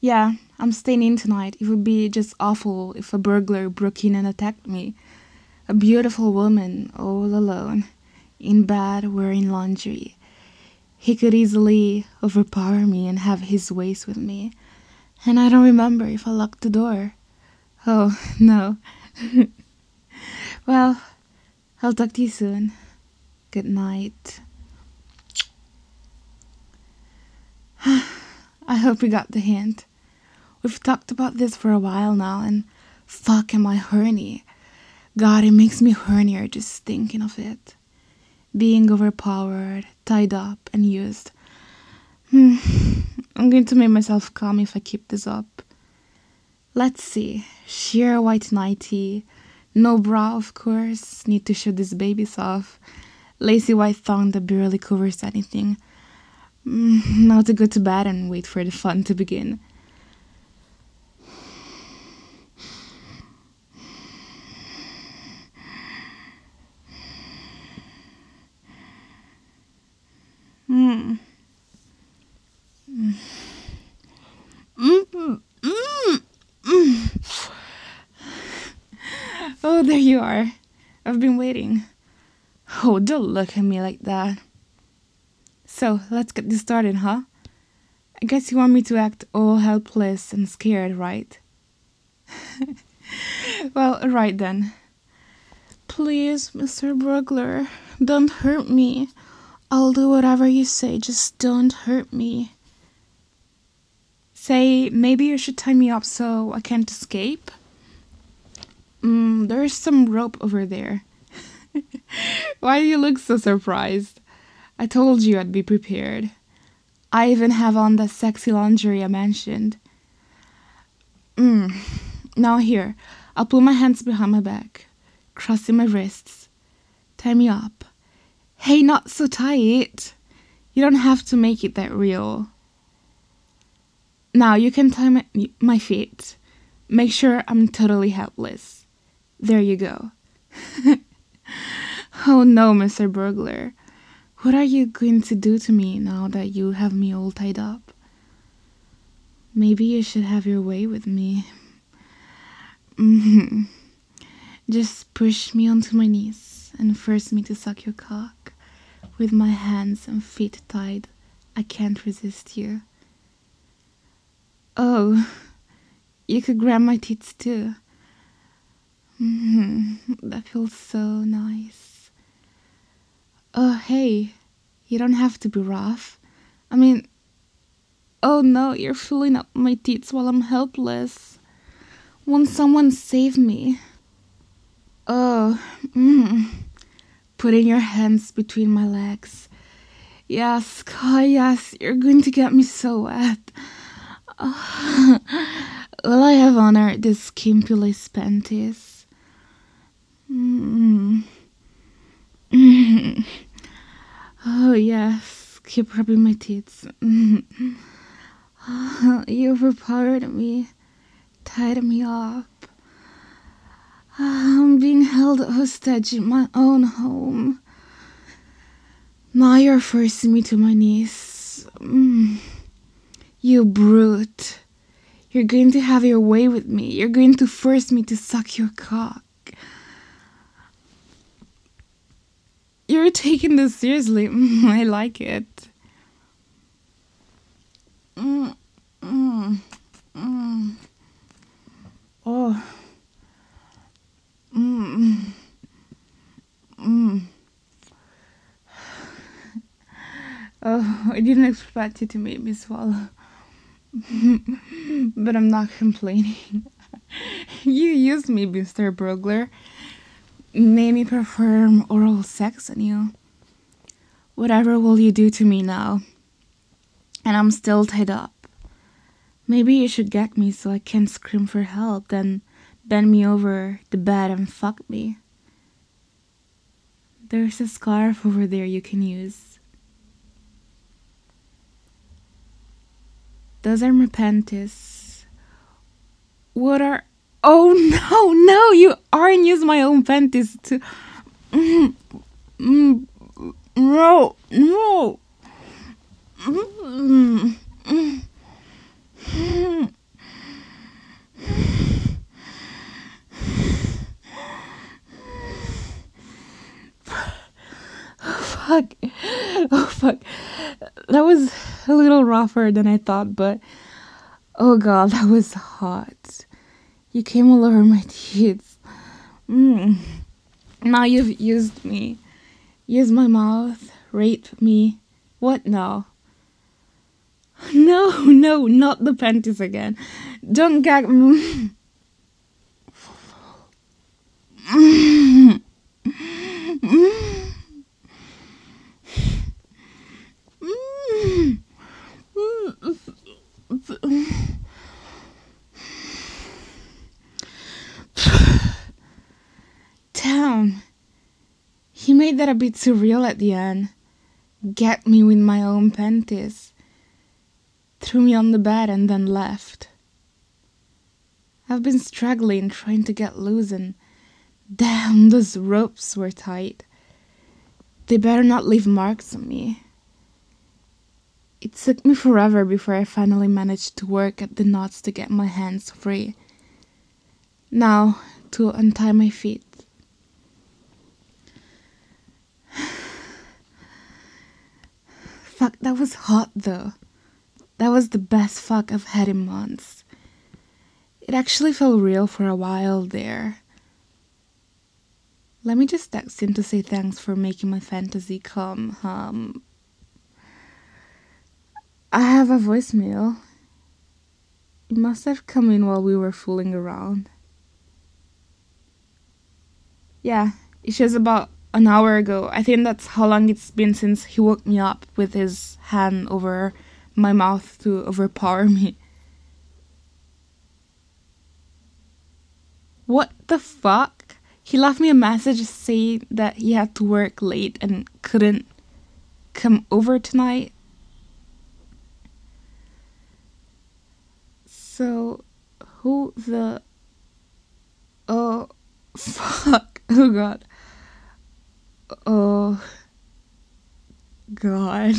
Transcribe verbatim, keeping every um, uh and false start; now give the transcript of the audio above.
Yeah, I'm staying in tonight. It would be just awful if a burglar broke in and attacked me. A beautiful woman, all alone, in bed wearing laundry. He could easily overpower me and have his ways with me. And I don't remember if I locked the door. Oh, no. Well, I'll talk to you soon. Good night. I hope you got the hint. We've talked about this for a while now, and fuck am I horny. God, it makes me hornier just thinking of it. Being overpowered, tied up, and used. Hmm. I'm going to make myself calm if I keep this up. Let's see. Sheer white nightie. No bra, of course. Need to show these babies off. Lacy white thong that barely covers anything. Mm, now to go to bed and wait for the fun to begin. Mm. Mm. Mm. Mm. Mm. Oh, there you are. I've been waiting. Oh, don't look at me like that. So, let's get this started, huh? I guess you want me to act all helpless and scared, right? Well, right then. Please, Mister Burglar, don't hurt me. I'll do whatever you say, just don't hurt me. Say, maybe you should tie me up so I can't escape? Mm, there's some rope over there. Why do you look so surprised? I told you I'd be prepared. I even have on that sexy lingerie I mentioned. Mm. Now here, I'll put my hands behind my back, crossing my wrists. Tie me up. Hey, not so tight. You don't have to make it that real. Now you can tie my, my feet. Make sure I'm totally helpless. There you go. Oh no, Mister Burglar. What are you going to do to me now that you have me all tied up? Maybe you should have your way with me. Mm-hmm. Just push me onto my knees and force me to suck your cock. With my hands and feet tied, I can't resist you. Oh, you could grab my tits too. Mm-hmm. That feels so nice. Oh, hey, you don't have to be rough. I mean, oh no, you're filling up my tits while I'm helpless. Won't someone save me? Oh, mm. Putting your hands between my legs. Yes, God, yes, you're going to get me so wet. Oh. Will I have on her these skimpy lace panties? Mm. Mm. Oh, yes, keep rubbing my tits. Mm. Oh, you overpowered me, tied me up. I'm being held hostage in my own home. Now you're forcing me to my knees. Mm. You brute. You're going to have your way with me. You're going to force me to suck your cock. You're taking this seriously. Mm, I like it. Mm, mm, mm. Oh. Mm, mm. Oh, I didn't expect you to make me swallow. But I'm not complaining. You used me, Mister Burglar. Made me perform oral sex on you. Whatever will you do to me now? And I'm still tied up. Maybe you should gag me so I can't scream for help, then bend me over the bed and fuck me. There's a scarf over there you can use. Those are my panties. What are... Oh no, no, you aren't using my own panties to... Mm, mm, no, no. Mm, mm, mm. fuck. Oh, fuck. That was a little rougher than I thought, but oh god, that was hot. You came all over my teeth. Mm. Now you've used me. Used my mouth. Raped me. What now? No, no, not the panties again. Don't gag me. Damn. He made that a bit surreal at the end. Get me with my own panties. Threw me on the bed and then left. I've been struggling, trying to get loose, and damn, those ropes were tight. They better not leave marks on me. It took me forever before I finally managed to work at the knots to get my hands free. Now, to untie my feet. Fuck, that was hot though. That was the best fuck I've had in months. It actually felt real for a while there. Let me just text him to say thanks for making my fantasy come. Um, I have a voicemail. It must have come in while we were fooling around. Yeah, it shows about an hour ago. I think that's how long it's been since he woke me up with his hand over my mouth to overpower me. What the fuck? He left me a message saying that he had to work late and couldn't come over tonight. So, who the... Oh, fuck. Oh, God. Oh, God.